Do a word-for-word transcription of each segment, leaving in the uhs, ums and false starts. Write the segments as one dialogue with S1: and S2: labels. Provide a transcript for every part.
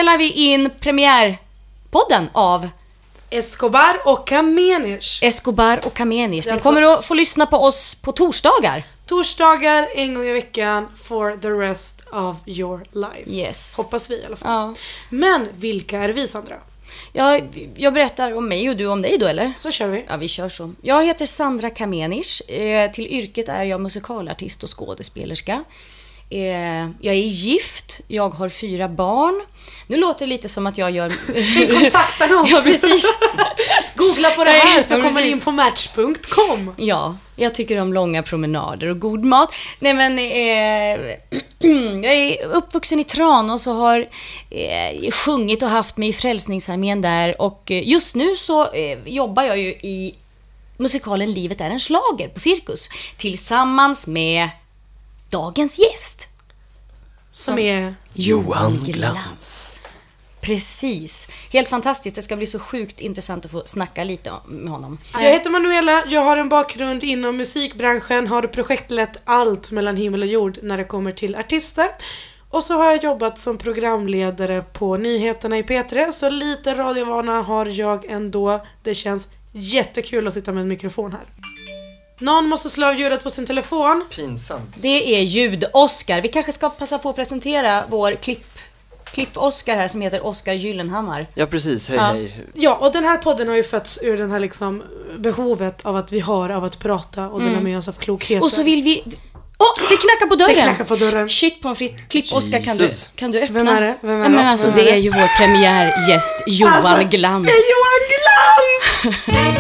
S1: spelar vi in premiärpodden av
S2: Escobar och Kamenisch.
S1: Escobar och Kamenisch. Ni
S2: alltså...
S1: kommer att få lyssna på oss på torsdagar.
S2: Torsdagar, en gång i veckan, for the rest of your life.
S1: Yes.
S2: Hoppas vi i alla fall.
S1: Ja.
S2: Men vilka är vi, Sandra?
S1: Jag, jag berättar om mig och du om dig då, eller?
S2: Så kör vi.
S1: Ja, vi kör så. Jag heter Sandra Kamenisch. Eh, till yrket är jag musikalartist och skådespelerska. Eh, jag är gift. Jag har fyra barn. Nu låter det lite som att jag gör...
S2: Kontaktannons.
S1: Ja, precis.
S2: Googla på det här så
S1: ja,
S2: kommer ni in på match punkt com.
S1: Ja, jag tycker om långa promenader och god mat. Nej, men eh, jag är uppvuxen i Tranås och har eh, sjungit och haft mig i Frälsningsarmén där. Och just nu så eh, jobbar jag ju i musikalen Livet är en slager på Cirkus tillsammans med dagens gäst.
S2: Som är
S3: Johan Glans.
S1: Precis. Helt fantastiskt. Det ska bli så sjukt intressant att få snacka lite med honom.
S2: Jag heter Manuela, jag har en bakgrund inom musikbranschen, har projektlett allt mellan himmel och jord när det kommer till artister. Och så har jag jobbat som programledare på nyheterna i P tre, så lite radiovana har jag ändå. Det känns jättekul att sitta med en mikrofon här. Någon måste slå av ljudet på sin telefon.
S3: Pinsamt.
S1: Det är ljud-Oscar. Vi kanske ska passa på att presentera vår klipp Klipp-Oscar här som heter Oscar Gyllenhammar.
S3: Ja, precis. Hej,
S1: Ja.
S3: hej.
S2: Ja, och den här podden har ju fötts ur den här liksom behovet av att vi har av att prata och dela med oss av klokheter.
S1: Och så vill vi... Åh, oh, det knackar på dörren!
S2: Det knackar på dörren.
S1: Shit, på en fritt. Klipp-Oscar, kan du,
S3: Jesus.
S1: kan du öppna?
S2: Vem är det? Vem är
S1: Nej, men
S2: det?
S1: alltså,
S2: Vem
S1: det
S2: är
S1: är
S2: det?
S1: ju vår premiärgäst Johan
S2: Alltså,
S1: Glans.
S2: Det är Johan Glans!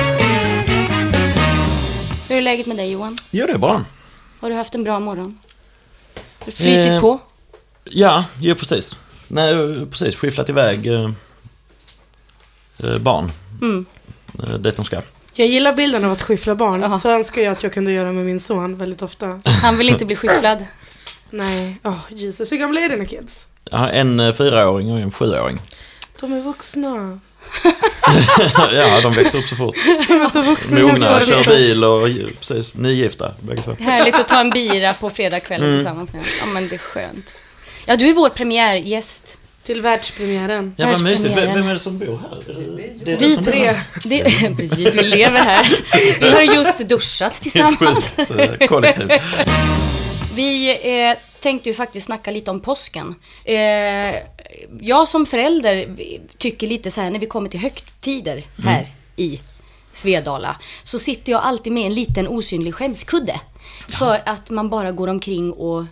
S1: Hur är läget med dig, Johan?
S4: Jo, det är bra.
S1: Har du haft en bra morgon? Har du flytit
S4: Eh,
S1: på?
S4: Ja, jo, precis. Nej, precis. Skifflat iväg eh, eh, barn.
S1: Mm.
S4: Eh, det de ska.
S2: Jag gillar bilden av att skyffla barn.
S1: Aha.
S2: Så önskar jag att jag kunde göra med min son väldigt ofta.
S1: Han vill inte bli skyfflad.
S2: Nej, åh oh, Jesus. Hur gamla är dina kids?
S4: Jag har en eh, fyraåring och en sjuåring.
S2: De är vuxna.
S4: Ja, de växer upp så fort.
S2: De är så vuxna.
S4: Mogna, kör bil och precis, nygifta. Bägge två.
S1: Härligt att ta en bira på fredagskvällen
S4: Mm.
S1: tillsammans med honom. Ja, men det är skönt. Ja, du är vår premiärgäst.
S2: Till världspremiären.
S4: Ja, vad mysigt. Vem,
S1: Världspremiären.
S4: vem är det som bor här? Är det, det är
S2: Vi
S4: du som bor
S2: tre.
S4: här?
S1: Det, precis, vi lever här. Vi har just duschat
S4: Helt
S1: tillsammans.
S4: sjukt eh, kollektiv.
S1: Vi eh, tänkte ju faktiskt snacka lite om påsken. Eh, jag som förälder tycker lite så här, när vi kommer till högtider här
S4: Mm.
S1: i Svedala, så sitter jag alltid med en liten osynlig skämskudde. För att man bara går omkring och...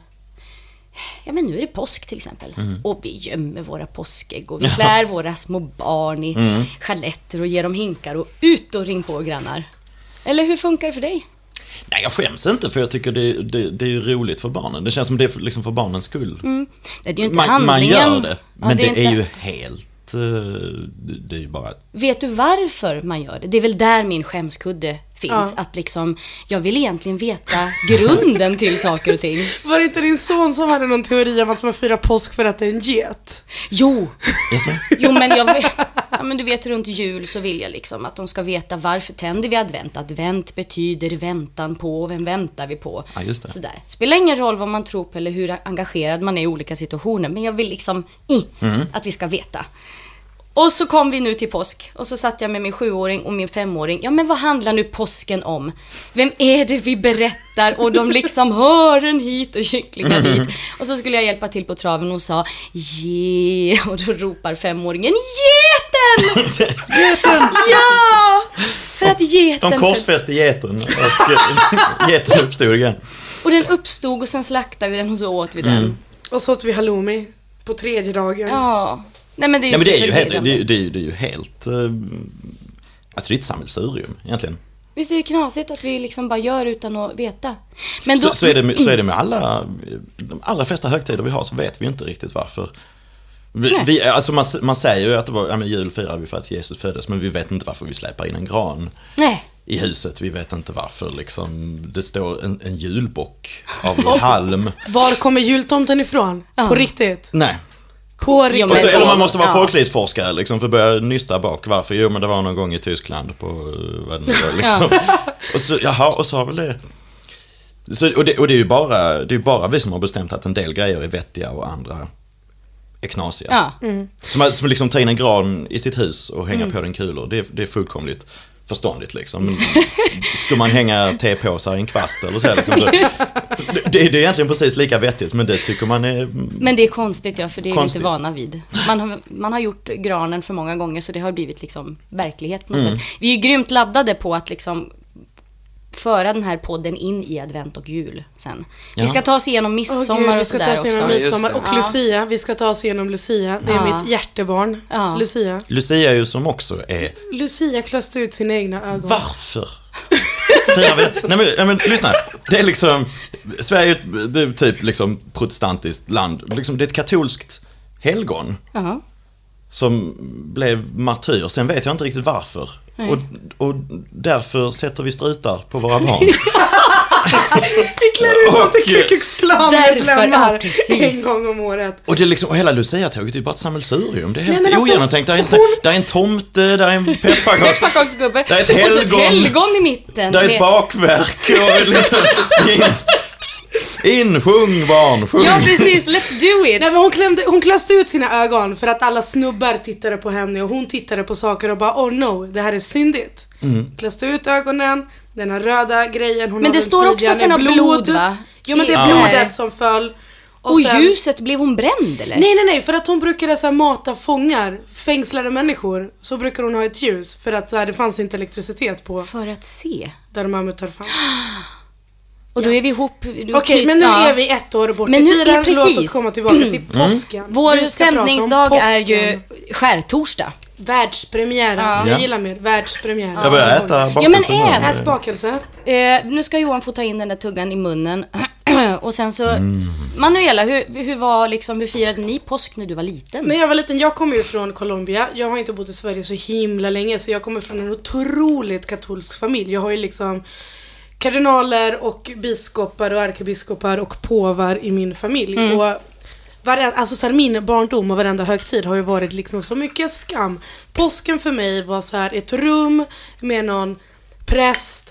S1: Ja, men nu är det påsk till exempel.
S4: Mm.
S1: Och vi gömmer våra påskägg och vi klär våra små barn i
S4: Mm.
S1: chaletter och ger dem hinkar och ut och ring på grannar. Eller hur funkar det för dig?
S4: Nej, jag skäms inte för jag tycker det, det, det är ju roligt för barnen. Det känns som det är för, liksom för barnens skull.
S1: Mm. Nej, det är ju inte
S4: Man, man
S1: handlingen.
S4: gör det, men
S1: Ja,
S4: det, är,
S1: inte...
S4: ju helt... eh, Det, det är ju bara...
S1: Vet du varför man gör det? Det är väl där min skämskudde finns.
S2: Ja.
S1: Att liksom, jag vill egentligen veta grunden till saker och ting.
S2: Var det inte din son som hade någon teori om att man firar påsk för att det är en get?
S1: Jo,
S4: Jaså?
S1: jo men jag vet, ja, men du vet, runt jul så vill jag liksom att de ska veta varför tänder vi advent. Advent betyder väntan på, vem väntar vi på?
S4: Ja, just det.
S1: Sådär. Spelar ingen roll vad man tror på eller hur engagerad man är i olika situationer. Men jag vill liksom i,
S4: Mm.
S1: att vi ska veta. Och så kom vi nu till påsk. Och så satt jag med min sjuåring och min femåring. Ja, men vad handlar nu påsken om? Vem är det vi berättar? Och de liksom hören hit och kycklingar dit. Och så skulle jag hjälpa till på traven och sa ge. Och då ropar femåringen geten!
S2: Geten!
S1: Ja! För att geten...
S4: De korsfäste geten och eh, geten uppstod igen.
S1: Och den uppstod och sen slaktade vi den och så åt vi den.
S4: Mm.
S2: Och så åt vi halloumi på tredje dagen.
S1: Ja. Nej, men det är ju,
S4: Nej, men det är ju
S1: så
S4: helt,
S1: förvirrande.
S4: det, är- det, är ju- det är ju helt eh, alltså det är ett sammelsurium egentligen.
S1: Visst är det knasigt att vi liksom bara gör utan att veta. Men då...
S4: Så, så, är det, med- så är det med alla de allra flesta högtider vi har, så vet vi inte riktigt varför. Vi,
S1: Nej.
S4: vi, alltså man, man säger ju att det var, ja, men jul firar vi för att Jesus föddes, men vi vet inte varför vi släpar in en gran
S1: Nej.
S4: i huset. Vi vet inte varför liksom, det står en, en julbock av halm.
S2: Var kommer jultomten ifrån?
S1: Ja.
S2: På riktigt?
S4: Nej.
S2: På riktigt?
S1: men-
S4: Och så, eller man måste vara
S1: Ja.
S4: folklivsforskare liksom, för att börja nysta bak. Varför? Jo, men det var någon gång i Tyskland på eh, vad det nu var, liksom. Och så, jaha, och så har väl det... Så, och, det och det är ju bara, det är ju bara vi som har bestämt att en del grejer är vettiga och andra är knasiga.
S1: Ja.
S2: Mm.
S4: Som, som liksom tar in en gran i sitt hus och hänga mm. på den kulor. Det, det är fullkomligt förståndigt liksom. Men ska man hänga tepåsar i en kvast eller så? Liksom, det, det, det är egentligen precis lika vettigt, men det tycker man är...
S1: Men det är konstigt, ja, för det är
S4: konstigt.
S1: vi inte vana vid. Man har, man har gjort granen för många gånger, så det har blivit liksom verklighet på något
S4: Mm.
S1: sätt. Vi är ju grymt laddade på att liksom föra den här podden in i advent och jul sen. Vi
S4: Ja.
S1: ska ta oss igenom midsommar
S2: Åh, Gud, vi
S1: och
S2: ska
S1: sådär
S2: ta oss igenom
S1: också.
S2: midsommar
S4: Ja,
S2: och
S1: just det.
S2: Lucia. Vi ska ta oss igenom Lucia. Det är
S1: Ja.
S2: mitt hjärtebarn.
S1: Ja.
S2: Lucia.
S4: Lucia är ju som också är...
S2: Lucia klöste ut sina egna ögon.
S4: Varför? Firar vi? Nej men, nej men lyssna. Det är liksom... Sverige är ett- det är typ liksom protestantiskt land. Liksom, det är ett katolskt helgon
S1: Jaha.
S4: som blev martyr. Sen vet jag inte riktigt varför.
S1: Nej.
S4: Och, och därför sätter vi strutar på våra barn.
S2: Vi klär ut dem till
S4: Och-
S2: Ku Klux Klan
S1: Därför,
S2: medlemmar
S1: ja, precis.
S2: en gång om året.
S4: Och det är liksom, och hela Lucia-tåget är ju bara ett sammelsurium. Det är helt
S2: Nej, men alltså,
S4: ogenomtänkt. Där är, inte, där är en tomte, där är en pepparkaks...
S1: Pepparkaksgubbe.
S4: Det är ett
S1: Och så ett
S4: helgon.
S1: helgon i mitten.
S4: Där är ett
S1: med-
S4: bakverk och liksom... In, sjung barn, sjung.
S1: Ja, precis. Let's do it.
S2: Nej, men hon, klämde, hon klöste ut sina ögon för att alla snubbar tittade på henne och hon tittade på saker och bara oh no, det här är syndigt.
S4: Mm.
S2: Klöste ut ögonen, den här röda grejen hon
S1: Men
S2: har
S1: det
S2: runt
S1: står också
S2: midjan
S1: för
S2: är
S1: något blod, va?
S2: Jo, men det är
S1: Ja.
S2: blodet som föll.
S1: Och
S2: sen-
S1: ljuset, blev hon bränd eller?
S2: Nej, nej, nej, för att hon brukade så här, mata fångar, fängslade människor. Så brukar hon ha ett ljus för att så här, det fanns inte elektricitet på
S1: För att se.
S2: där mammutar fanns.
S1: Och då är vi ihop. du
S2: Okej,
S1: knyt-
S2: men nu
S1: ja.
S2: är vi ett år bort
S1: Men
S2: i
S1: nu
S2: tiden.
S1: är precis.
S2: Låt oss komma tillbaka till påsken.
S1: Vår
S2: Vi ska prata om
S1: sändningsdag
S2: påsken.
S1: är ju skärtorsdag.
S2: Världspremiären.
S1: Ja.
S2: Jag gillar mer världspremiären.
S4: Jag börjar äta
S1: Ja, men
S4: bakelsen nu.
S1: ät.
S2: Ät bakelse.
S1: Eh, nu ska Johan få ta in den där tuggan i munnen. Och sen så...
S4: Mm.
S1: Manuela, hur, hur var liksom, hur firade ni påsk när du var liten?
S2: När jag var liten, jag kommer ju från Colombia. Jag har inte bott i Sverige så himla länge, så jag kommer från en otroligt katolsk familj. Jag har ju liksom kardinaler och biskopar och ärkebiskopar och påvar i min familj.
S1: Mm.
S2: Och varenda, alltså så här, min barndom och varenda högtid har ju varit liksom så mycket skam. Påsken för mig var så här ett rum med någon präst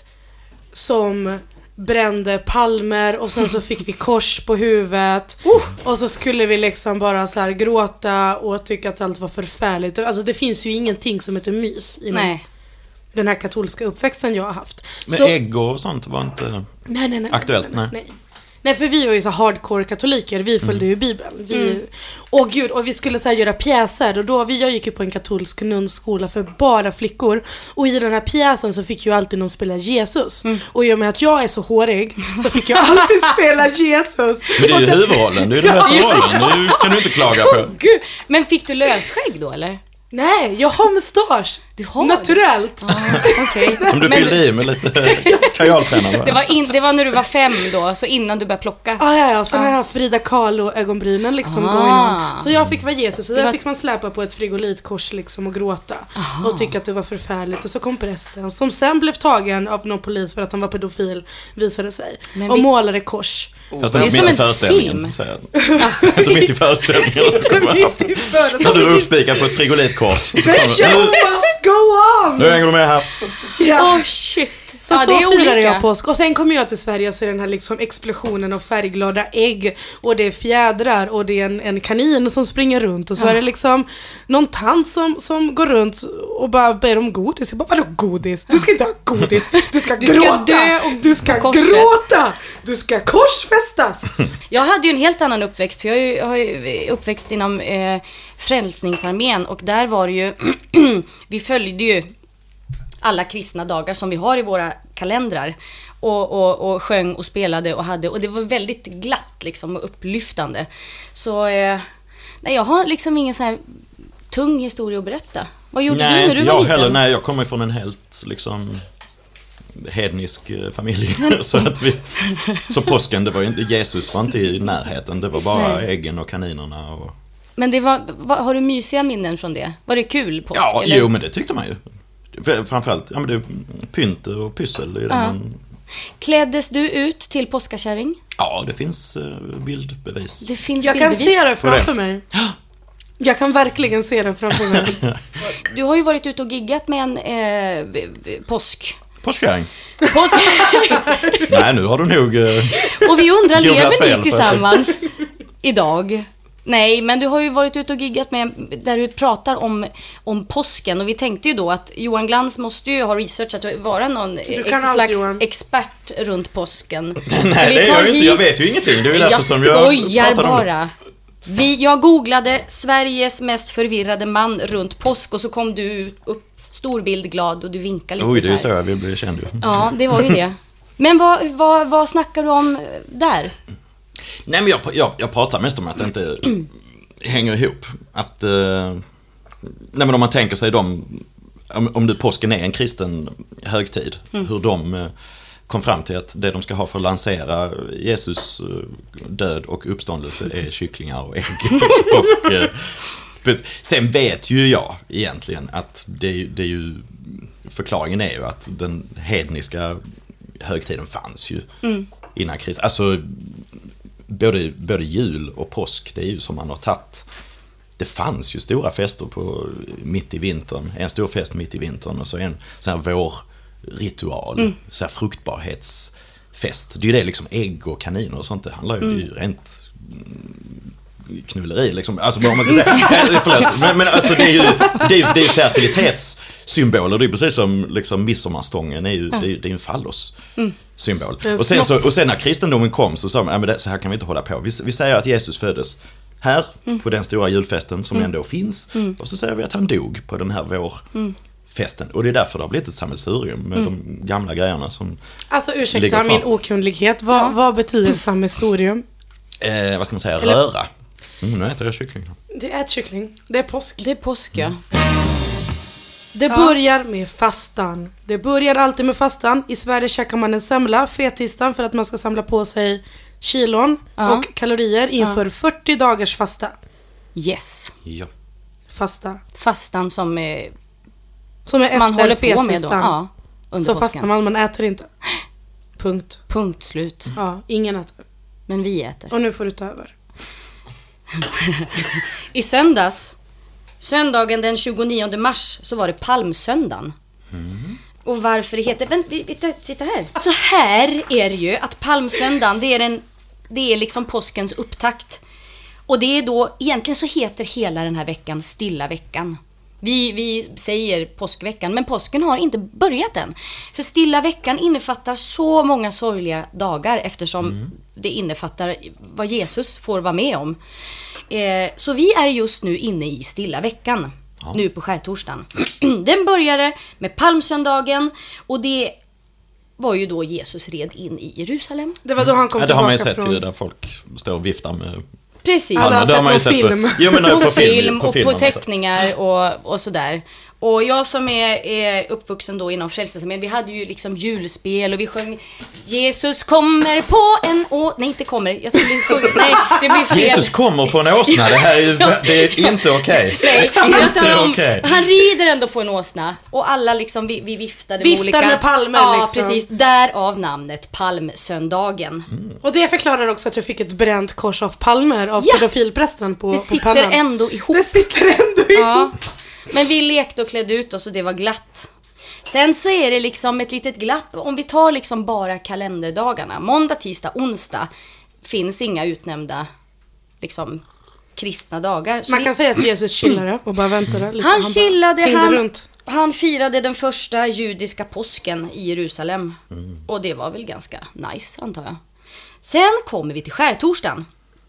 S2: som brände palmer och sen så fick vi kors på huvudet.
S1: Uh.
S2: Och så skulle vi liksom bara så här gråta och tycka att allt var förfärligt. Alltså det finns ju ingenting som heter mys i
S1: Nej.
S2: den här katolska uppväxten jag har haft.
S4: Men
S2: Så-
S4: ägg och sånt var inte...
S2: nej, nej, nej,
S4: aktuellt,
S2: nej, nej, nej. Nej, för vi var ju så hardcore katoliker. Vi följde
S4: Mm.
S2: ju Bibeln. Vi, åh gud, och vi skulle så här göra pjäser. Och då, vi, jag gick ju på en katolsk nunnskola för bara flickor. Och i den här pjäsen så fick ju alltid någon spela Jesus. Och i och med att jag är så hårig så fick jag alltid spela Jesus.
S4: Men det är
S2: Och
S4: ju
S2: den-
S4: huvudrollen, det är ju den bästa rollen. Nu kan du inte klaga på.
S1: Gud. Men fick du lösskägg då eller?
S2: Nej, jag har mustasch.
S1: Du har
S2: Naturellt.
S1: Ah, okej.
S4: Som du
S1: Men
S4: fyllde i med lite kajalpenna.
S1: Det var, in, det var när du var fem då, så innan du började plocka.
S2: Ah, ja, ja, sen här har Frida Kahlo ögonbrynen liksom
S1: Ah.
S2: going on. Så jag fick vara Jesus, så där
S1: var-
S2: fick man släpa på ett frigolitkors liksom och gråta. Och tycka att det var förfärligt. Och så kom prästen, som sen blev tagen av någon polis för att han var pedofil, visade sig.
S1: Men
S2: och
S1: vi-
S2: målade kors.
S4: Fast
S1: Det är
S4: inte
S1: som
S4: mitt i
S1: en
S4: föreställningen.
S1: film.
S4: säger jag. Inte mitt i föreställningen.
S2: Mitt i föreställningen.
S4: När du är uppspikad på ett frigolitkors. Så
S2: The
S4: kommer,
S2: show
S4: nu,
S2: must go on!
S4: nu hänger du med här.
S2: Ja.
S1: Åh shit.
S2: Så
S1: Ja,
S2: så
S1: det är
S2: firade
S1: olika.
S2: jag påsk. Och sen kom jag till Sverige och ser den här liksom explosionen av färgglada ägg. Och det är fjädrar och det är en, en kanin som springer runt. Och så är det liksom någon tant som, som går runt och bara ber om godis. Jag bara, vadå godis? Du ska inte ha godis. Du ska,
S1: ska
S2: gråta.
S1: dö och
S2: du ska
S1: korset.
S2: gråta. Du ska korsfästas.
S1: Jag hade ju en helt annan uppväxt, för jag är ju, jag har ju uppväxt inom eh, Frälsningsarmén, och där var det ju, vi följde ju alla kristna dagar som vi har i våra kalendrar, och, och, och sjöng och spelade och hade, och det var väldigt glatt liksom och upplyftande. Så eh, nej, jag har liksom ingen sån här tung historia att berätta. Vad gjorde
S4: Nej,
S1: du när
S4: inte
S1: du var
S4: jag
S1: liten?
S4: heller. Nej, jag kommer från en helt liksom hednisk eh, familj. så att vi, så påsken, det var ju inte, Jesus var inte i närheten. Det var bara
S1: Nej.
S4: äggen och kaninerna. Och...
S1: Men det var, var, har du mysiga minnen från det? Var det kul påsk?
S4: Ja,
S1: eller?
S4: jo, men det tyckte man ju. För- Framförallt, ja men det är pynt och pyssel. Det är ju det
S1: Ja.
S4: man...
S1: Kläddes du ut till påskakärring?
S4: Ja, det finns eh, bildbevis.
S1: Det finns
S2: Jag kan
S1: bildbevis.
S2: se det framför
S4: det?
S2: mig. Jag kan verkligen se det framför mig.
S1: Du har ju varit ute och giggat med en eh, v- v- påsk.
S4: Påskkärring.
S1: påsk.
S4: Nej, nu har du nog... Eh,
S1: Och vi undrar,
S4: Googlat
S1: lever
S4: fel
S1: ni
S4: för-
S1: tillsammans idag? Nej, men du har ju varit ute och giggat med där du pratar om, om påsken. Och vi tänkte ju då att Johan Glans måste ju ha researchat att vara någon ex-
S2: allt,
S1: slags
S2: Johan.
S1: expert runt påsken.
S4: Nej, det är jag inte. Jag vet ju ingenting. Det är ju därför
S1: jag
S4: som jag
S1: skojar
S4: pratar om det.
S1: bara. Vi, jag googlade Sveriges mest förvirrade man runt påsk och så kom du upp storbildglad och du vinkade lite.
S4: Oj, det är ju
S1: så
S4: så
S1: här.
S4: jag vill bli känd ju.
S1: Ja, det var ju det. Men vad, vad, vad snackar du om där?
S4: Nej, men jag, jag, jag pratar mest om att det inte hänger ihop. Att, eh, nej, men om man tänker sig de, om, om du påsken är en kristen högtid, mm. hur de eh, kom fram till att det de ska ha för att lansera Jesus eh, död och uppståndelse är kycklingar och ägg. och, eh, sen vet ju jag egentligen att det, det är ju, förklaringen är ju att den hedniska högtiden fanns ju mm. innan Kristus. Alltså både, både jul och påsk, det är ju som man har tagit. Det fanns ju stora fester på mitt i vintern, en stor fest mitt i vintern och så en sån här vårritual, mm. så här fruktbarhetsfest. Det är ju det liksom, ägg och kaniner och sånt, det handlar ju mm. rent knulleri liksom, alltså vad man ska säga. Förlåt, men, men alltså det är ju det är, det är fertilitetssymboler, det är precis som liksom midsommarstången är ju, mm. det är, det är en fallos mm. symbol. Och sen, så, och sen när kristendomen kom så sa man, ja, men det, så här kan vi inte hålla på. Vi, vi säger att Jesus föddes här mm. på den stora julfesten som mm. ändå finns mm. och så säger vi att han dog på den här vårfesten. Och det är därför det har blivit ett sammelsurium med mm. de gamla grejerna som
S2: alltså ursäkta min okundlighet, vad, ja. vad betyder sammelsurium?
S4: Eh, vad ska man säga, Eller... röra. Mm, nu äter jag kyckling.
S2: Det är ett kyckling. Det är påsk.
S1: Det är påsk, ja.
S2: Det ja. börjar med fastan. Det börjar alltid med fastan. I Sverige käkar man en semla fettisdagen för att man ska samla på sig kilon ja. och kalorier inför ja. fyrtio dagars fasta.
S1: Yes.
S4: Ja.
S2: Fasta.
S1: Fastan som är,
S2: som är efter
S1: man håller på
S2: fettisdagen.
S1: med då. Ja, under
S2: så
S1: påsken.
S2: fastar man, man äter inte. Punkt.
S1: Punkt slut.
S2: Ja, ingen äter.
S1: Men vi äter.
S2: Och nu får du ta över.
S1: I söndags, söndagen den tjugonionde mars, så var det palmsöndagen. Mm. Och varför det heter, men titta här. Så här är det ju att palmsöndagen, det är en, det är liksom påskens upptakt. Och det är då, egentligen så heter hela den här veckan stilla veckan. Vi, vi säger påskveckan, men påsken har inte börjat än. För stilla veckan innefattar så många sorgliga dagar eftersom mm. det innefattar vad Jesus får vara med om. Eh, så vi är just nu inne i stilla veckan, ja. nu på skärtorsdagen. Den började med palmsöndagen och det var ju då Jesus red in i Jerusalem.
S2: Det var då han kom
S4: ja,
S2: tillbaka från...
S4: Det har man ju sett från... ju där folk står och viftar med...
S1: Precis.
S2: Alla har sett man ju sett film.
S4: På, jo, men
S1: på,
S4: på film,
S1: film
S4: på
S1: och
S4: film,
S1: på teckningar och, och sådär. Och jag som är, är uppvuxen då inom Frälsningsarmén, vi hade ju liksom julspel och vi sjöng Jesus kommer på en å... Nej, inte kommer. Jag skulle sjunga... Nej, det blir fel.
S4: Jesus kommer på en åsna. Det här är ju det är inte okej.
S1: Nej,
S4: inte
S1: om,
S4: okej.
S1: Han rider ändå på en åsna och alla liksom vi, vi viftade
S2: Viftar
S1: med olika...
S2: med palmer
S1: ja,
S2: liksom.
S1: precis. Därav namnet Palmsöndagen.
S2: Mm. Och det förklarar också att jag fick ett bränt kors av palmer av
S1: ja.
S2: pedofilprästen på,
S1: det
S2: på pannan.
S1: Det sitter ändå ihop.
S2: Det sitter ändå ihop.
S1: Ja. Men vi lekte och klädde ut oss och det var glatt. Sen så är det liksom ett litet glapp. Om vi tar liksom bara kalenderdagarna. Måndag, tisdag, onsdag finns inga utnämnda liksom kristna dagar. Så
S2: Man
S1: vi...
S2: kan säga att Jesus chillade och bara väntade lite.
S1: Han, han chillade, han,
S2: runt.
S1: han firade den första judiska påsken i Jerusalem. Mm. Och det var väl ganska nice, antar jag. Sen kommer vi till skärtorsdagen.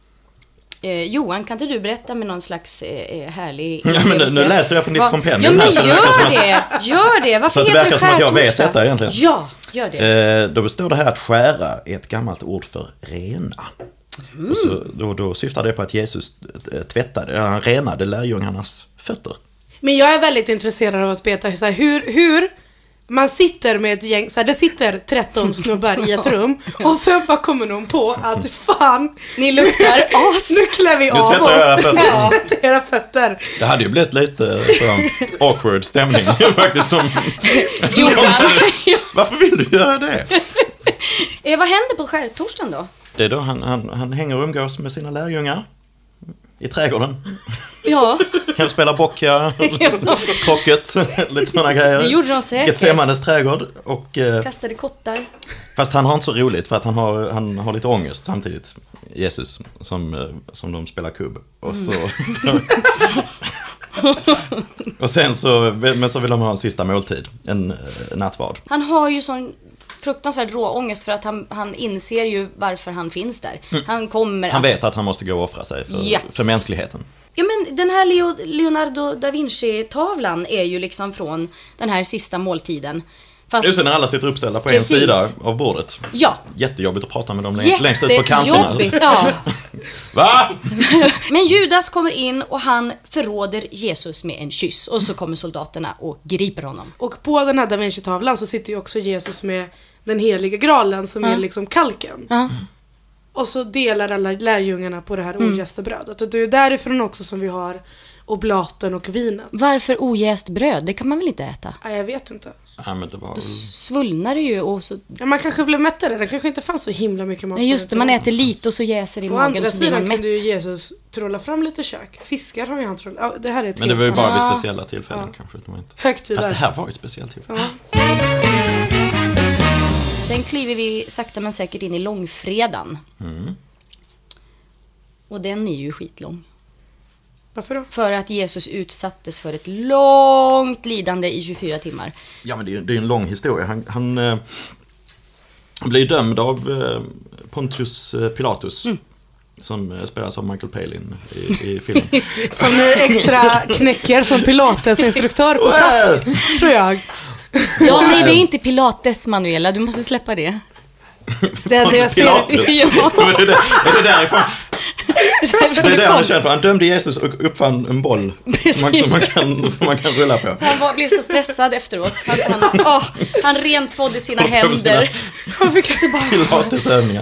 S1: Eh, Johan, kan inte du berätta med någon slags eh, härlig
S4: ja, men nu, nu läser jag från ditt
S1: Va?
S4: kompendium.
S1: Ja, men
S4: här,
S1: gör det, att, gör det. Varför
S4: så
S1: heter
S4: det verkar
S1: det
S4: som att jag vet detta egentligen.
S1: Ja, gör det.
S4: Eh, då består det här att skära är ett gammalt ord för rena. Mm. Och så, då, då syftar det på att Jesus tvättade, han renade lärjungarnas fötter.
S2: Men jag är väldigt intresserad av att veta så här, hur, hur man sitter med ett gäng, så här, det sitter tretton snubbar i ett rum och sen bara kommer någon på att fan,
S1: ni luktar as.
S2: Nu klär vi av oss.
S4: Era fötter.
S2: Ja. Era fötter.
S4: Det hade ju blivit lite så, awkward stämning faktiskt. Om,
S1: Johan.
S4: Varför vill du göra det?
S1: eh, vad händer på skärtorsdagen då?
S4: Det är då han, han, han hänger och umgås med sina lärjungar. i trädgården.
S1: Ja.
S4: Kan spela boccia, krocket, lite sådana grejer.
S1: Det gjorde de säkert.
S4: Getsemanes trädgård. Och, eh,
S1: kastade kottar.
S4: fast han har inte så roligt för att han har, han har lite ångest samtidigt. Jesus, som, eh, som de spelar kubb. Och så... Mm. och sen så, men så vill de ha en sista måltid, en eh, nattvard.
S1: Han har ju sån fruktansvärd råångest för att han, han inser ju varför han finns där. Mm. Han kommer
S4: Han
S1: att...
S4: vet att han måste gå och offra sig för,
S1: Yes.
S4: för mänskligheten.
S1: Ja, men den här Leo, Leonardo da Vinci-tavlan är ju liksom från den här sista måltiden. Fast...
S4: Just det, när alla sitter uppställda på
S1: Precis.
S4: en sida av bordet.
S1: Ja.
S4: Jättejobbigt att prata med dem längst, längst ut på kanterna.
S1: Jättejobbigt, ja.
S4: Va?
S1: Men Judas kommer in och han förråder Jesus med en kyss. Och så kommer soldaterna och griper honom.
S2: Och på den här da Vinci-tavlan så sitter ju också Jesus med den heliga graalen som
S1: Ja.
S2: är liksom kalken.
S1: Ja.
S2: Och så delar alla lärjungarna på det här
S1: Mm.
S2: ojästa brödet. Och det är därifrån också som vi har oblaten och vinet.
S1: Varför ojäst bröd? Det kan man väl inte äta?
S2: Nej, jag vet inte.
S4: Ja, men det var...
S1: Svullnar det ju och så...
S2: Ja, man kanske blev mättare. Det kanske inte fanns så himla mycket mat.
S1: Nej, just det, man äter lite och så jäser i
S2: Å
S1: magen
S2: andra
S1: och så blir man
S2: sidan
S1: mätt.
S2: kunde ju Jesus trolla fram lite kök. Fiskar har ju han trollat. Ja, det här är ett
S4: Men det var ju
S2: helt
S4: bara vid
S1: Ja.
S4: speciella tillfällen
S2: Ja.
S4: kanske. Det var inte...
S2: högtider.
S4: Fast det här var ju ett speciellt tillfälle.
S2: Ja.
S1: Sen kliver vi sakta men säkert in i långfredagen.
S4: Mm.
S1: Och den är ju skitlång.
S2: Varför då?
S1: För att Jesus utsattes för ett långt lidande i tjugofyra timmar.
S4: Ja, men det är ju det är en lång historia. Han, han, eh, han blev dömd av eh, Pontius eh, Pilatus.
S1: Mm.
S4: Som eh, spelas av Michael Palin i, i filmen.
S2: Som extra knäcker som Pilates instruktör på Sats, tror jag.
S1: Ja, nej, det är inte Pilates, Manuela. Du måste släppa det.
S2: Det är det jag ser.
S4: Pilatus?
S1: Ja.
S4: är, det, är det därifrån? Det är det han är känd för. Han dömde Jesus och uppfann en boll som man, som man, kan, som man kan rulla på.
S1: Han var, blev så stressad efteråt. Han, han, åh, han rentvådde sina
S4: Och på
S1: händer.
S2: Han fick alltså bara...
S4: Pilatesövningar.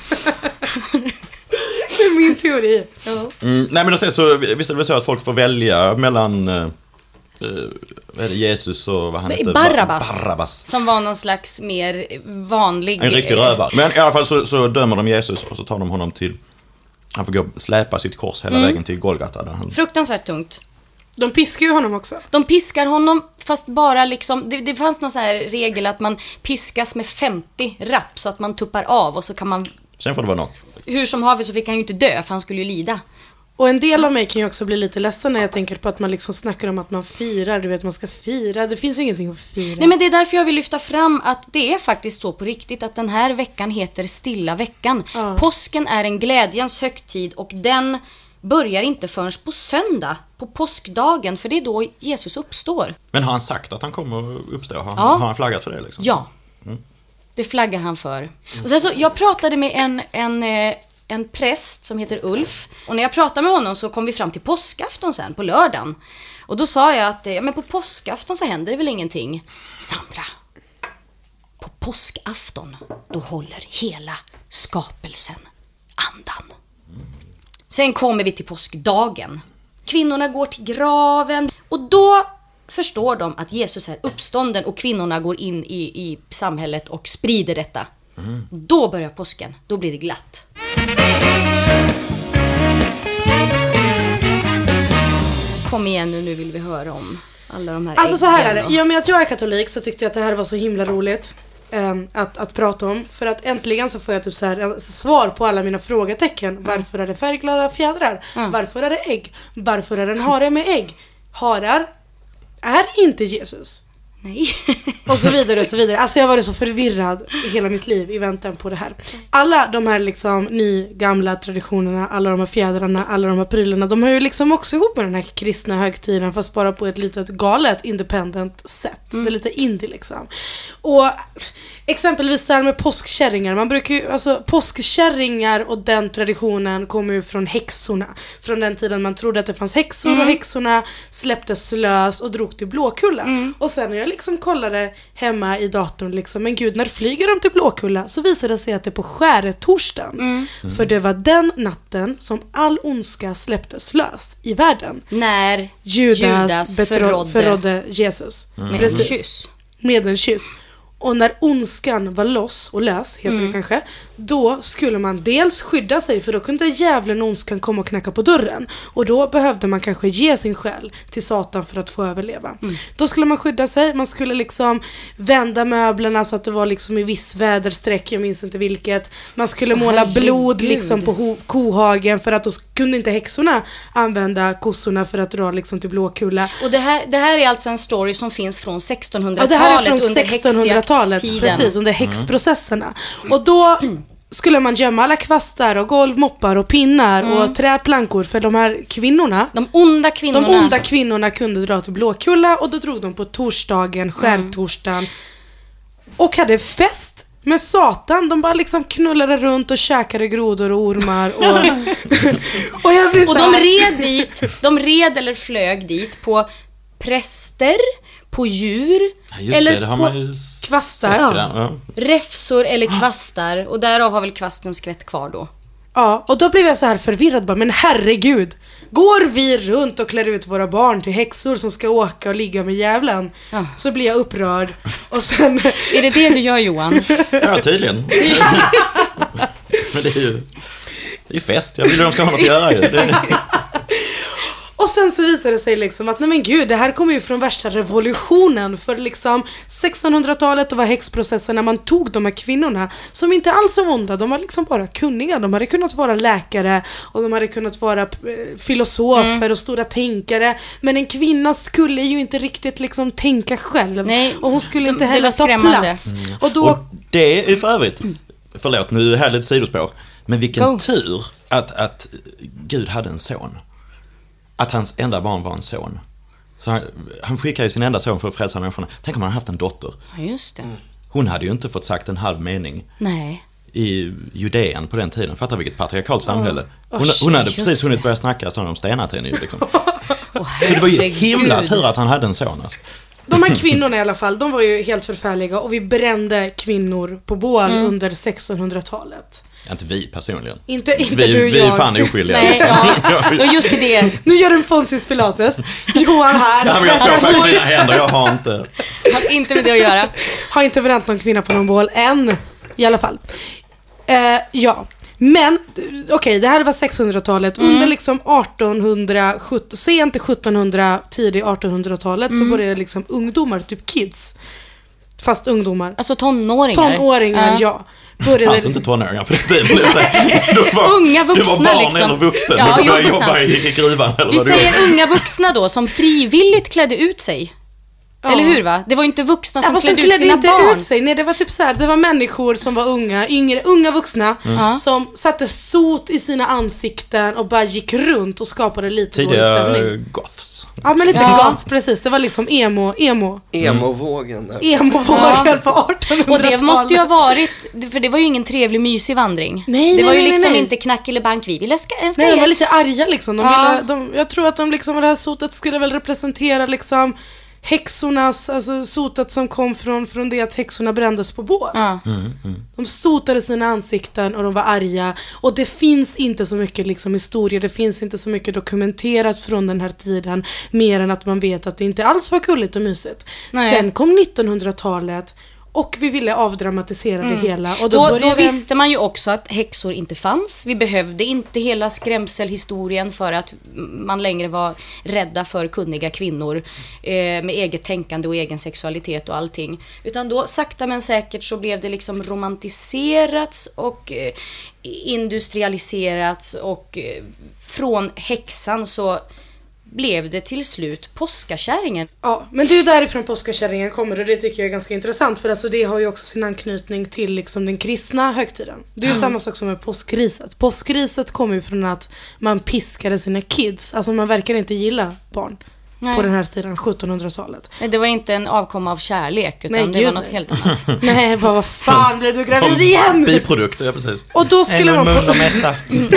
S2: Det är min teori.
S1: Ja.
S4: Mm, nej, men sen så visst är det väl så att folk får välja mellan eh, vad är det, Jesus och vad han heter?
S1: Barabbas.
S4: Barabbas.
S1: Som var någon slags mer vanlig...
S4: En riktig rövare. Men i alla fall så, så dömer de Jesus och så tar de honom till... Han får gå och släpa sitt kors hela
S1: Mm.
S4: vägen till Golgata. Där han...
S1: Fruktansvärt tungt.
S2: De piskar ju honom också.
S1: De piskar honom fast bara liksom... Det, det fanns någon så här regel att man piskas med femtio rapp så att man tuppar av och så kan man...
S4: Sen får det vara nog.
S1: Hur som haver så fick han ju inte dö för han skulle ju lida.
S2: Och en del av mig kan ju också bli lite ledsen när jag tänker på att man liksom snackar om att man firar. Du vet, man ska fira. Det finns ju ingenting att fira.
S1: Nej, men det är därför jag vill lyfta fram att det är faktiskt så på riktigt att den här veckan heter stilla veckan.
S2: Ja.
S1: Påsken är en glädjens högtid och den börjar inte förrän på söndag, på påskdagen, för det är då Jesus uppstår.
S4: Men har han sagt att han kommer att uppstå? Har,
S1: Ja.
S4: har han flaggat för det liksom?
S1: Ja, det flaggar han för. Och sen så, jag pratade med en, en, eh, en präst som heter Ulf. Och när jag pratade med honom så kom vi fram till påskafton sen, på lördagen. Och då sa jag att ja, men på påskafton så händer det väl ingenting. Sandra, på påskafton då håller hela skapelsen andan. Sen kommer vi till påskdagen. Kvinnorna går till graven och då förstår de att Jesus är uppstånden och kvinnorna går in i, i samhället och sprider detta. Mm. Då börjar påsken, då blir det glatt. Kom igen nu, nu vill vi höra om alla de här
S2: Alltså så här är
S1: äggen
S2: det.
S1: och-
S2: I och med att jag är katolik så tyckte jag att det här var så himla roligt eh, att, att prata om. För att äntligen så får jag typ så här, en svar på alla mina frågetecken. Varför är det färgglada fjädrar?
S1: Mm.
S2: Varför är det ägg? Varför är det en hare med ägg? Harar är inte Jesus.
S1: Nej.
S2: Och så vidare och så vidare. Alltså jag var så förvirrad i hela mitt liv i väntan på det här. Alla de här liksom ny gamla traditionerna, alla de här fjädrarna, alla de här prylarna, de hör ju liksom också ihop med den här kristna högtiden fast bara på ett litet galet independent sätt. Mm. Det är lite indie liksom. Och exempelvis det här med påskkärringar. Man brukar ju, alltså påskkärringar och den traditionen kommer ju från häxorna. Från den tiden man trodde att det fanns häxor mm. och häxorna släpptes lös och drog till Blåkulla. Mm. Och sen när jag liksom kollade hemma i datorn liksom, men gud, när flyger de till Blåkulla? Så visade det sig att det är på skäretorsdagen. Mm. Mm. För det var den natten som all ondska släpptes lös i världen.
S1: När
S2: Judas,
S1: Judas
S2: betro-
S1: förrådde.
S2: förrådde Jesus.
S1: Mm. Med
S2: Precis.
S1: en kyss.
S2: Med en kyss. Och när ondskan var loss och lös, heter
S1: Mm.
S2: det kanske, då skulle man dels skydda sig, för då kunde djävulen ondskan komma och knacka på dörren. Och då behövde man kanske ge sin själ till Satan för att få överleva. Mm. Då skulle man skydda sig, man skulle liksom vända möblerna så att det var liksom i viss väderstreck, jag minns inte vilket. Man skulle
S1: oh,
S2: måla
S1: herregud.
S2: blod liksom på ho- kohagen, för att då kunde inte häxorna använda kossorna för att dra liksom till Blåkulla.
S1: Och det här, det här är alltså en story som finns från sextonhundratalet,
S2: ja, det här är från
S1: under
S2: sextonhundratalet, precis, under häxprocesserna. Och då skulle man gömma alla kvastar och golvmoppar och pinnar mm. och träplankor, för de här kvinnorna,
S1: de onda kvinnorna
S2: de onda kvinnorna kunde dra till Blåkulla, och då drog de på torsdagen, skärtorsdagen mm. och hade fest med Satan. De bara liksom knullade runt och käkade grodor och ormar och, och, jag blir
S1: och
S2: så
S1: de red dit, de red eller flög dit på präster, på djur
S4: ja,
S2: eller
S4: det, det har
S2: på
S4: man ju
S2: kvastar.
S4: Ja. Ja.
S1: Räfsor eller kvastar, och därav har väl kvasten skvätt kvar då.
S2: Ja, och då blev jag så här förvirrad bara, men herregud, går vi runt och klär ut våra barn till häxor som ska åka och ligga med djävulen?
S1: Ja.
S2: Så blir jag upprörd. Och sen...
S1: Är det det du gör, Johan?
S4: Ja, tydligen. Men det är ju det är ju fest, jag vill att de ska ha något att göra ju. Det är...
S2: Och sen så visade det sig liksom att nej men gud, det här kommer ju från värsta revolutionen. För liksom sextonhundratalet, då var häxprocessen när man tog de här kvinnorna som inte alls var onda, de var liksom bara kunniga. De hade kunnat vara läkare och de hade kunnat vara filosofer mm. och stora tänkare. Men en kvinna skulle ju inte riktigt liksom tänka själv.
S1: Nej,
S2: och hon skulle
S1: de,
S2: inte heller ta plats.
S4: Mm.
S2: Och, då...
S4: och det är för övrigt, förlåt nu är det här lite sidospår, men vilken
S1: oh.
S4: tur att, att Gud hade en son. Att hans enda barn var en son. Så han, han skickade ju sin enda son för att frälsa människorna. Tänk om han hade haft en dotter.
S1: Ja, just det.
S4: Hon hade ju inte fått sagt en halv mening.
S1: Nej.
S4: I Judeen på den tiden. Fattar vilket patriarkalt samhälle.
S2: Oh,
S4: hon, hon hade
S1: just
S4: precis hunnit
S1: det.
S4: börja snacka så de stenat henne liksom.
S1: oh,
S4: Så det var ju himla tur att han hade en son. Alltså.
S2: De här kvinnorna i alla fall, de var ju helt förfärliga. Och vi brände kvinnor på bål mm. under sextonhundratalet.
S4: Inte vi personligen.
S2: Inte, inte
S4: vi,
S2: du och
S4: vi
S2: jag.
S4: är fan oskyldiga.
S1: Nej, ja. Och just till det.
S2: Nu gör du en Pontius Pilates. Johan här.
S4: Ja, men jag slår faktiskt mina händer, jag har inte.
S1: Har inte med det att göra.
S2: Har inte bränt någon kvinna på någon bål än. I alla fall. Eh, ja. Men, okej, okay, det här var sexhundratalet. Mm. Under liksom artonhundrasjuttio, sent sjuttonhundra, tidig artonhundratalet mm. så började liksom ungdomar, typ kids. Fast ungdomar.
S1: Alltså tonåringar.
S2: Tonåringar, uh. ja.
S4: Det fanns inte tonåringar på den tiden. Var,
S1: unga vuxna
S4: du var barn
S1: liksom.
S4: eller vuxen.
S1: Ja,
S4: du började
S1: jo,
S4: jobba i, i gruvan. Eller
S1: vi
S4: vad
S1: säger
S4: du
S1: unga vuxna då som frivilligt klädde ut sig. Ja. Eller hur va? Det var ju inte vuxna som ja, klädde, klädde ut sina
S2: inte
S1: barn.
S2: Ut sig. Nej, det var typ så här, det var människor som var unga, yngre, unga vuxna mm. som satte sot i sina ansikten och bara gick runt och skapade lite dålig stämning.
S4: Tidiga goths.
S2: Ja, men lite
S1: ja.
S2: goth, precis. Det var liksom emo, emo.
S3: Emo-vågen.
S2: Emo-vågen ja. på artonhundratalet.
S1: Och det måste ju ha varit, för det var ju ingen trevlig mysig vandring.
S2: Nej,
S1: det
S2: nej,
S1: var ju
S2: nej,
S1: liksom
S2: nej.
S1: inte knack eller bank, vi ville ska, ska
S2: Nej, de var lite arga liksom. De
S1: ja.
S2: ville, de, jag tror att de liksom, det här sotet skulle väl representera liksom häxornas, alltså sotet som kom från, från det att häxorna brändes på bål.
S1: Ja.
S4: Mm, mm.
S2: De sotade sina ansikten och de var arga. Och det finns inte så mycket liksom historia, det finns inte så mycket dokumenterat från den här tiden, mer än att man vet att det inte alls var kulligt och mysigt.
S1: Nej.
S2: Sen kom nittonhundratalet och vi ville avdramatisera
S1: Mm.
S2: det hela. Och då,
S1: då,
S2: började...
S1: då visste man ju också att häxor inte fanns. Vi behövde inte hela skrämselhistorien för att man längre var rädda för kunniga kvinnor eh, med eget tänkande och egen sexualitet och allting. Utan då sakta men säkert så blev det liksom romantiserats och eh, industrialiserats och eh, från häxan så blev det till slut påskakärringen.
S2: Ja, men det är ju därifrån påskakärringen kommer och det tycker jag är ganska intressant för alltså det har ju också sin anknytning till liksom den kristna högtiden. Det är ju mm. samma sak som med påskriset. Påskriset kommer ju från att man piskade sina kids. Alltså man verkar inte gilla barn. Nej. På den här tiden, sjuttonhundratalet.
S1: Nej, det var inte en avkomma av kärlek utan
S2: nej,
S1: det
S2: gud,
S1: var något
S2: nej.
S1: helt annat.
S2: Nej, vad, vad fan blev du gravid igen?
S4: Biprodukter, ja precis.
S2: Och då skulle man på...
S4: mm.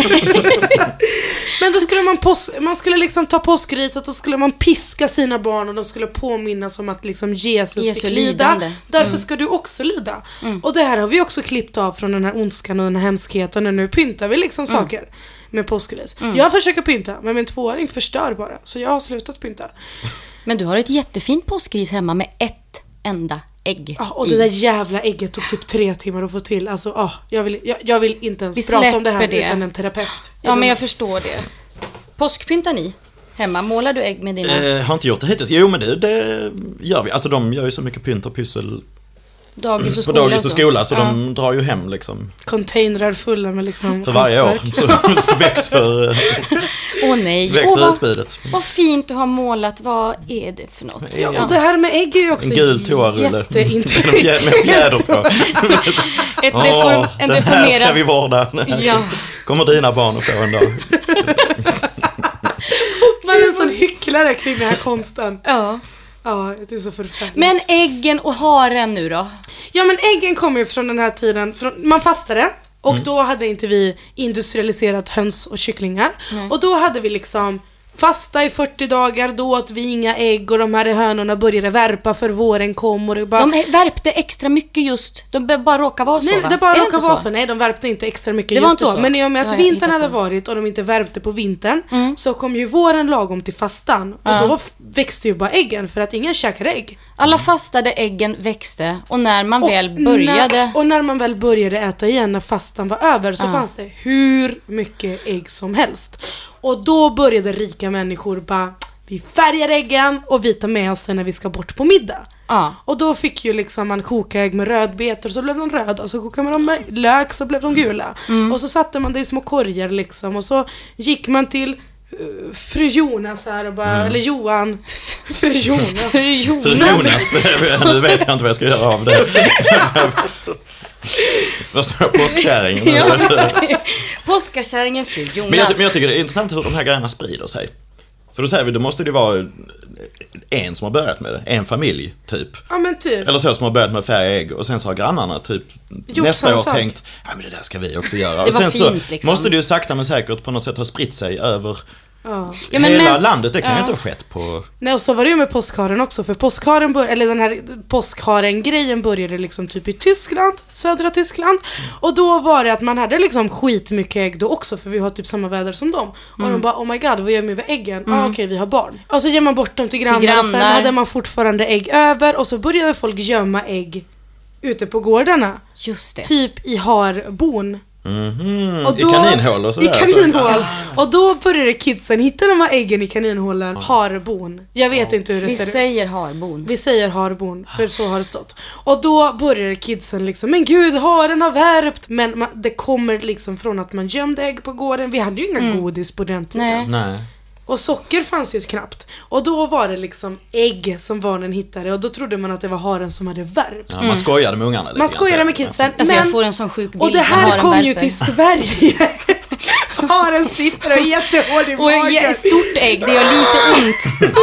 S2: Men då skulle man pås... man skulle liksom ta påskriset och skulle man piska sina barn och de skulle påminnas om att liksom Jesus
S1: Jesu
S2: fick lida.
S1: lidande.
S2: Därför
S1: mm.
S2: ska du också lida.
S1: Mm.
S2: Och det här har vi också klippt av från den här ondskan och den här hemskheten och nu pyntar vi liksom mm. saker med påskris. Mm. Jag försöker pynta, men min tvååring förstör bara. Så jag har slutat pynta.
S1: Men du har ett jättefint påskris hemma med ett enda ägg
S2: Ja, och
S1: i.
S2: det där jävla ägget tog typ tre timmar att få till. Alltså, ja, jag, vill, jag, jag vill inte ens
S1: Vi
S2: prata om det här
S1: släpper det.
S2: utan en terapeut.
S1: Ja, men jag förstår det. Påskpyntar ni hemma? Målar du ägg med dina
S4: Eh, har inte gjort det hittills. Jo, men det, det gör vi. Alltså de gör ju så mycket pynt och pyssel
S1: dagis och
S4: på
S1: skola?
S4: dagis och skola, så
S1: Ja.
S4: de drar ju hem liksom.
S2: Containrar fulla med liksom
S4: För varje år
S2: konstverk.
S4: så, så växer,
S1: Åh nej.
S4: växer
S1: Åh, vad,
S4: utbudet.
S1: vad fint du har målat. Vad är det för något?
S2: Ja, och det här med ägg är ju också
S4: En gul toarulle med
S2: jätteintressant.
S4: fjä- med fjäder på.
S1: Ett
S4: Åh,
S1: deform, en
S4: den här ska
S1: deformerad...
S4: vi vårda.
S1: Ja.
S4: Kommer dina barn att få en dag.
S2: Man är en sån hycklare kring den här konsten.
S1: Ja.
S2: Ja, det är så förfärligt.
S1: Men äggen och haren nu då?
S2: Ja, men äggen kommer ju från den här tiden, från, man fastade och
S4: Mm.
S2: då hade inte vi industrialiserat höns och kycklingar.
S1: Nej.
S2: Och då hade vi liksom fasta i fyrtio dagar, då åt vi inga ägg och de här hönorna började värpa för våren kom och det bara...
S1: De värpte extra mycket just. De be- bara råkar vara så,
S2: Nej,
S1: va?
S2: det bara
S1: Är
S2: råkar
S1: inte
S2: vara
S1: så?
S2: så. Nej, de värpte inte extra mycket
S1: Det var
S2: just
S1: inte
S2: då.
S1: så.
S2: Men i och med
S1: Det
S2: att
S1: har jag
S2: vintern
S1: hittat
S2: hade
S1: på.
S2: varit och de inte värpte på vintern
S1: Mm.
S2: så kom ju våren lagom till fastan. Och
S1: Ja.
S2: då f- växte ju bara äggen för att ingen käkade ägg.
S1: Alla fastade äggen växte och när man
S2: Och
S1: väl började...
S2: När, och när man väl började äta igen, när fastan var över, så
S1: Ja.
S2: fanns det hur mycket ägg som helst. Och då började rika människor bara, vi färgar äggen och vi tar med oss det när vi ska bort på middag.
S1: Ja.
S2: Och då fick ju liksom man koka ägg med rödbetor så blev de röda, och så kokade man dem med lök så blev de gula.
S1: Mm.
S2: Och så satte man det i små korgar liksom, och så gick man till uh, fru Jonas här och bara, eller Johan, fru Jonas.
S1: Fru Jonas.
S4: För Jonas, nu vet jag inte vad jag ska göra av det. Vad står det? Påskkärringen?
S1: Ja, påskakärringen fru Jonas.
S4: Men jag, men jag tycker det är intressant hur de här grejerna sprider sig. För då säger vi, då måste det vara en som har börjat med det. En familj, typ.
S2: Ja, men typ.
S4: Eller så som har börjat med att färga ägg. Och sen så har grannarna typ
S2: Gjort
S4: nästa
S2: samma
S4: år
S2: sak.
S4: tänkt, ja men det där ska vi också göra.
S1: Det
S4: och
S1: var
S4: sen
S1: fint,
S4: så
S1: liksom.
S4: måste det ju sakta men säkert på något sätt ha spritt sig över
S2: Ja.
S1: Ja, men-
S4: hela
S1: men-
S4: landet. Det kan ju
S1: ja.
S4: inte ha skett på...
S2: Nej, och så var det ju med påskharen också, för påskharen bör- eller den här påskharen-grejen började liksom typ i Tyskland, södra Tyskland, och då var det att man hade liksom skitmycket ägg då också, för vi har typ samma väder som dem. Och de bara, oh my god, vad gör vi med äggen? Ja, ah, okej, vi har barn. Och så ger man bort dem till grannar,
S1: grannar.
S2: och sen hade man fortfarande ägg över, och så började folk gömma ägg ute på gårdarna,
S1: Just det.
S2: typ i harbon.
S4: Mhm,
S2: Och
S4: i
S2: då-
S4: kaninhål och sådär.
S2: I kaninhål. Och då började kidsen hitta de här äggen i kaninhålen. Harbon. Jag vet inte hur det
S1: Vi
S2: ser ut.
S1: säger harbon.
S2: Vi säger harbon, för så har det stått. Och då började kidsen liksom, men gud, haren har värpt. Men man, det kommer liksom från att man gömde ägg på gården. Vi hade ju inga godis på den tiden.
S1: Nej.
S4: Nej.
S2: Och socker fanns ju knappt. Och då var det liksom ägg som barnen hittade. Och då trodde man att det var haren som hade värpt.
S4: Ja, man skojade med ungarna lite
S2: Man
S4: grann,
S2: skojade
S4: så.
S2: med kidsen.
S1: Alltså jag
S2: men,
S1: får en sån sjuk bild
S2: och det
S1: när
S2: här
S1: haren
S2: kom ju
S1: värper.
S2: till Sverige. Haren sitter och är jättehård i
S1: Och ett
S2: magen.
S1: jä- stort ägg, det gör lite ont.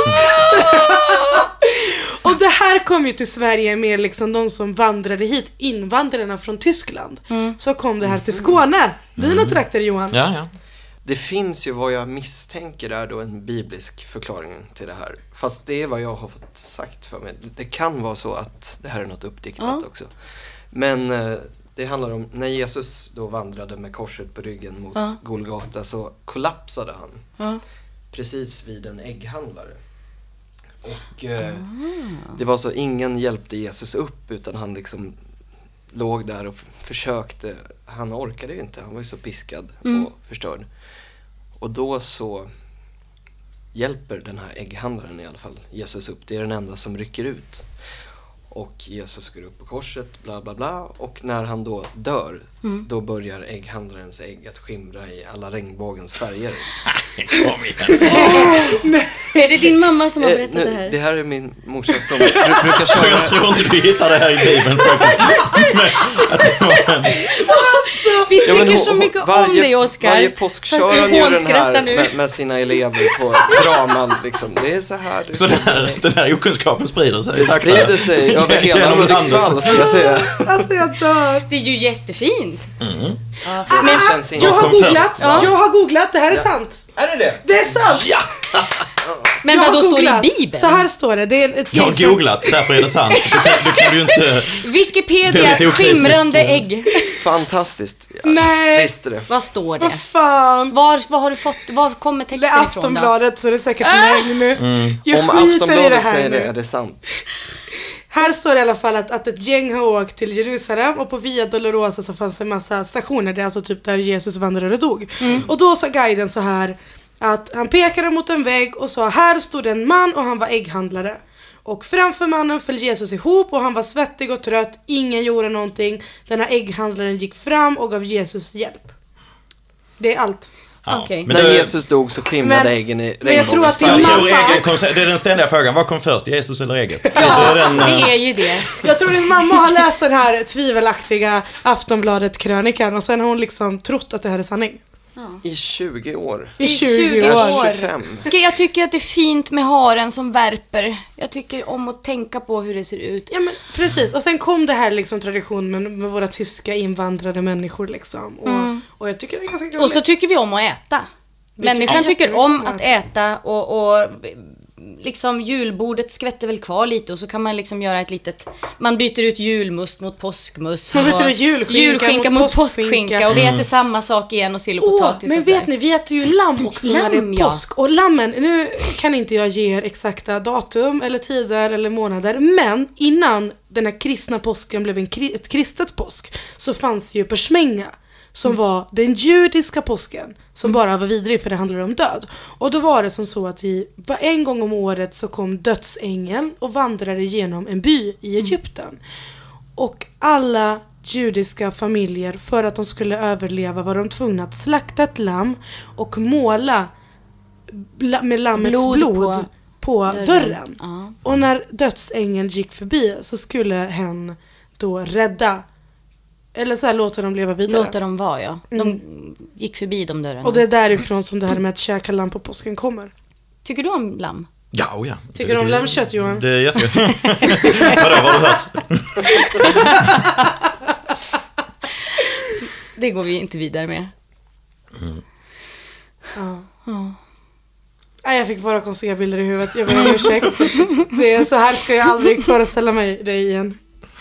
S2: Och det här kom ju till Sverige med liksom de som vandrade hit, invandrarna från Tyskland. Så kom det här till Skåne. Dina trakter, Johan.
S4: Ja, ja.
S3: Det finns ju vad jag misstänker är då en biblisk förklaring till det här. Fast det är vad jag har fått sagt för mig. Det kan vara så att det här är något uppdiktat
S1: Ja.
S3: också. Men eh, det handlar om när Jesus då vandrade med korset på ryggen mot
S1: Ja.
S3: Golgata, så kollapsade han
S1: Ja.
S3: precis vid en ägghandlare. Och eh, det var så, ingen hjälpte Jesus upp, utan han liksom låg där och f- försökte. Han orkade ju inte, han var ju så piskad
S1: Mm.
S3: och förstörd. Och då så hjälper den här ägghandlaren i alla fall Jesus upp. Det är den enda som rycker ut. Och Jesus går upp på korset, bla bla bla. Och när han då dör,
S1: Mm.
S3: då börjar ägghandlarens ägg att skimra i alla regnbågens färger.
S4: Kom igen.
S1: Är det din mamma som har
S3: Eh,
S1: berättat
S3: nu,
S1: det här?
S3: det här är min morsa som bru- brukar köra.
S4: Jag tror inte du hittar det här i Bibeln faktiskt. Men att det var en...
S1: Vi
S3: Ja, men
S1: tycker
S3: hon-
S1: så mycket
S3: varje,
S1: om dig, Oskar.
S3: Varje
S1: Fast
S3: påsk kör
S1: du
S3: hon ju den
S1: hånskrattar
S3: här
S1: nu.
S3: med, med sina elever på draman. Liksom. Det är så här. Du,
S4: Så den här, den här okunskapen sprider sig
S3: det
S4: sakta.
S3: sprider sig över hela
S4: Genom
S3: Hudiksvall, ska jag säga.
S2: Alltså jag dör.
S1: Det är ju jättefint.
S3: Det
S2: Men
S3: känns inte...
S2: jag har
S4: kom först.
S2: googlat.
S1: Ja.
S2: Jag har googlat. Det här är sant.
S3: Är det det?
S2: Det är sant.
S4: Ja!
S1: Men
S2: Jag
S1: vad
S2: har
S1: då står det
S2: googlat.
S1: i Bibeln?
S2: Så här står det. Det är ett
S4: Jag har
S2: gäng-
S4: googlat, därför är det sant. Det kan, det kan du ju inte...
S1: Wikipedia,
S4: Väldigt okritiskt.
S1: skimrande ägg.
S3: Fantastiskt. Ja,
S2: Nej.
S3: visste det.
S1: Vad står
S2: Vad
S1: det?
S2: fan.
S1: Var, var har du fått, var kommer
S2: Det är
S1: texten ifrån då?
S2: Aftonbladet, så det är säkert lögn. Jag
S3: Om
S2: skiter i det
S3: Aftonbladet
S2: här
S3: säger det, är
S2: nu.
S3: det sant.
S2: Här står det i alla fall att, att ett gäng har åkt till Jerusalem och på Via Dolorosa så fanns det en massa stationer. Det är alltså typ där Jesus vandrade och dog. Mm. Och då sa guiden så här att han pekade mot en vägg och sa här stod en man och han var ägghandlare. Och framför mannen föll Jesus ihop och han var svettig och trött. Ingen gjorde någonting. Den här ägghandlaren gick fram och gav Jesus hjälp. Det är allt.
S4: Ja.
S1: Okay.
S3: Men när det... Jesus dog så skimrade men, äggen i
S2: men jag tror att
S4: jag tror äggen kom, det är den ständiga frågan. Vad kom först, Jesus eller ägget?
S1: Ja,
S4: det, är den,
S1: det är ju det.
S2: Jag tror din mamma har läst den här tvivelaktiga Aftonbladet-krönikan och sen har hon liksom trott att det här är sanning.
S1: Ja.
S3: I tjugo år.
S2: I tjugo år.
S3: tjugofem.
S1: Jag tycker att det är fint med haren som värper. Jag tycker om att tänka på hur det ser ut.
S2: Ja men precis. Och sen kom det här liksom tradition med, med våra tyska invandrade människor liksom. Och, mm. och jag tycker det är ganska gulligt.
S1: Och så tycker vi om att äta. Människan tycker om att äta och, och liksom julbordet skvätter väl kvar lite och så kan man liksom göra ett litet, man byter ut julmust mot påskmust
S2: man byter ut julskinka,
S1: julskinka mot, mot påskskinka
S2: påskskinka
S1: och vi äter samma sak igen och sill och
S2: oh,
S1: potatis.
S2: Men
S1: och
S2: vet ni, vi äter ju lamm också
S1: lamm,
S2: när det är påsk
S1: ja.
S2: Och lammen, nu kan inte jag ge er exakta datum eller tider eller månader, men innan den här kristna påsken blev en kri- ett kristet påsk så fanns ju persmänga som mm. var den judiska påsken som bara var vidrig för det handlade om död. Och då var det som så att i, var en gång om året så kom dödsängeln och vandrade genom en by i Egypten. Mm. Och alla judiska familjer, för att de skulle överleva, var de tvungna att slakta ett lamm och måla med lammets blod, blod på, på dörren. dörren. Ja. Och när dödsängeln gick förbi så skulle hen då rädda eller så här låter de leva vidare.
S1: Låter dem vara, ja. De mm. gick förbi de dörrarna.
S2: Och det är därifrån som det här med att käka lamm på påsken kommer.
S1: Tycker du om lamm?
S4: Ja, oh ja.
S2: Tycker du om lammkött, Johan?
S4: Det är jättegott. Vadå, har du hört?
S1: Det går vi inte vidare med.
S4: Mm.
S2: Ja. Ja. Nej, jag fick bara konstiga bilder i huvudet. Jag ber om ursäkt. Det är så här ska jag aldrig föreställa mig det igen.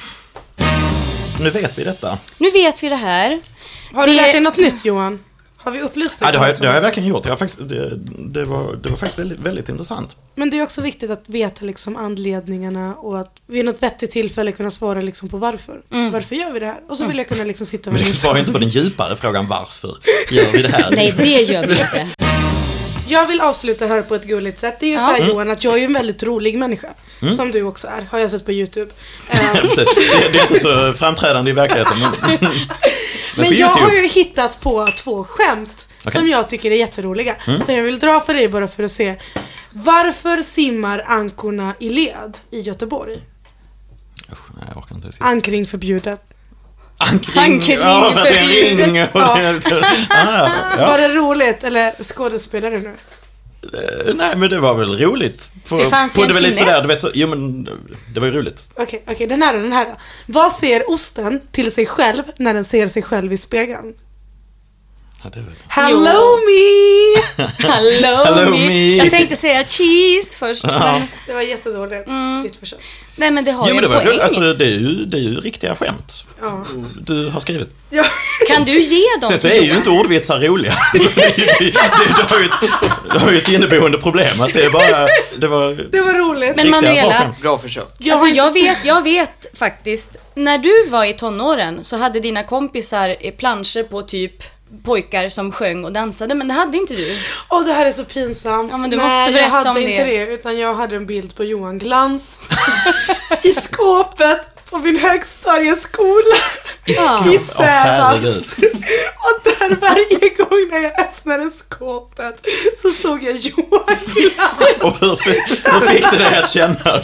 S4: Nu vet vi detta.
S1: Nu vet vi det här.
S2: Har du
S1: det...
S2: lärt dig något nytt, Johan? Har vi upplyst dig?
S4: Ja, det har jag, det har jag verkligen gjort. Jag har faktiskt, det, det, var, det var faktiskt väldigt, väldigt intressant.
S2: Men det är också viktigt att veta liksom anledningarna och att vid något vettigt tillfälle kunna svara liksom på varför. Mm. Varför gör vi det här? Och så vill jag kunna liksom sitta med.
S4: Men du svarar inte på den djupare frågan varför gör vi det här?
S1: Nej, det gör vi inte.
S2: Jag vill avsluta här på ett gulligt sätt. Det är ju ja. så här, mm. Johan, att jag är ju en väldigt rolig människa. Mm. Som du också är, har jag sett på YouTube. Um.
S4: det, det är inte så framträdande i verkligheten. Men, men,
S2: men jag har ju hittat på två skämt okay. som jag tycker är jätteroliga. Mm. Så jag vill dra för dig bara för att se. Varför simmar ankorna i led i Göteborg?
S4: Usch, nej, jag orkar inte se.
S2: Ankring förbjudet.
S4: Ankring,
S1: Ankring
S4: ja, för att det är en ring. Och
S2: ja.
S4: det, ah, ja.
S2: Var det roligt? Eller skådespelar du nu?
S4: Uh, nej, men det var väl roligt. På,
S1: det fanns
S4: på
S1: ju
S4: det
S1: en
S4: var lite
S1: finess.
S4: sådär, du vet så, jo men det var ju roligt.
S2: Okej, okay, okej, okay, den här då, den här då. Vad ser osten till sig själv när den ser sig själv i spegeln?
S4: Ja, det
S2: Hello me!
S1: Hello,
S4: Hello
S1: me.
S4: me!
S1: Jag tänkte säga cheese först.
S4: Ja.
S1: Men...
S2: Det var jättedåligt. Mm. Ditt försök.
S1: Nej, men det har
S4: jo,
S1: ju
S4: men det
S1: en
S4: var,
S1: poäng.
S4: alltså, det, är ju, det är ju riktiga skämt.
S2: Ja.
S4: Du har skrivit.
S2: Ja.
S1: Kan du ge dem
S4: Sen så är ju inte ordvitsar roliga. det, det, det, det, har ju ett, det har ju ett inneboende problem. Att det är bara... Det var,
S2: det var roligt.
S1: Men Manuela,
S3: bra försök.
S1: Jag, alltså, jag, vet, jag vet faktiskt, när du var i tonåren så hade dina kompisar planscher på typ pojkar som sjöng och dansade, men det hade inte du.
S2: Åh, det här är så pinsamt.
S1: Ja, men du
S2: Nej,
S1: måste berätta
S2: jag hade
S1: om
S2: inte
S1: det.
S2: det, utan jag hade en bild på Johan Glans i skåpet på min högstadieskola
S1: Ja.
S2: i Sävast. Och där varje gång när jag öppnade skåpet så såg jag Johan Glans.
S4: Och hur, hur fick det dig att känna?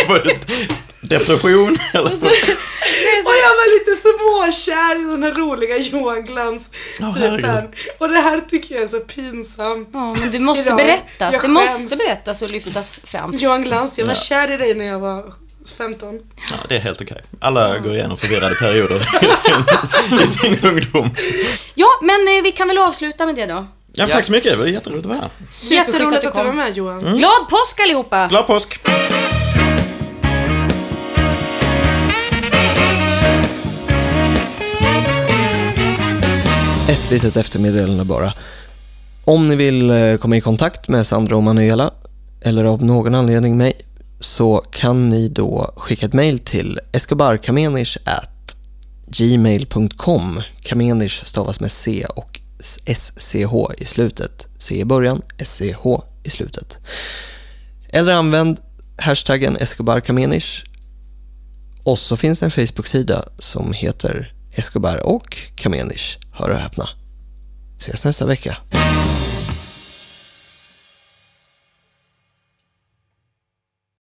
S4: Depression eller så.
S2: Och jag var lite småkär i den här roliga Johan Glans typen. Oh, och det här tycker jag är så pinsamt.
S1: Ja, men du måste
S2: idag.
S1: berättas.
S2: Jag
S1: det
S2: skäms.
S1: måste berättas och lyftas fram.
S2: Johan Glans, jag var
S4: ja.
S2: kär i dig när jag var femton.
S4: Ja, det är helt okej. Alla ja. går igenom förvirrade perioder i sin, i sin ungdom.
S1: Ja, men eh, vi kan väl avsluta med det då.
S4: Ja, tack så mycket. Det var jätteroligt att vara här.
S2: Jätteroligt att du var med, Johan.
S1: Mm. Glad påsk allihopa!
S4: Glad påsk!
S3: Ett litet eftermeddelande bara. Om ni vill komma i kontakt med Sandra och Manuela eller av någon anledning mig, så kan ni då skicka ett mejl till escobarkamenish at gmail punkt com. Kamenish stavas med C och S C H i slutet. C i början, S C H i slutet. Eller använd hashtaggen escobarkamenish. Och så finns en Facebook-sida som heter Escobar och Kamenish. Hör och öppna. Ses nästa vecka.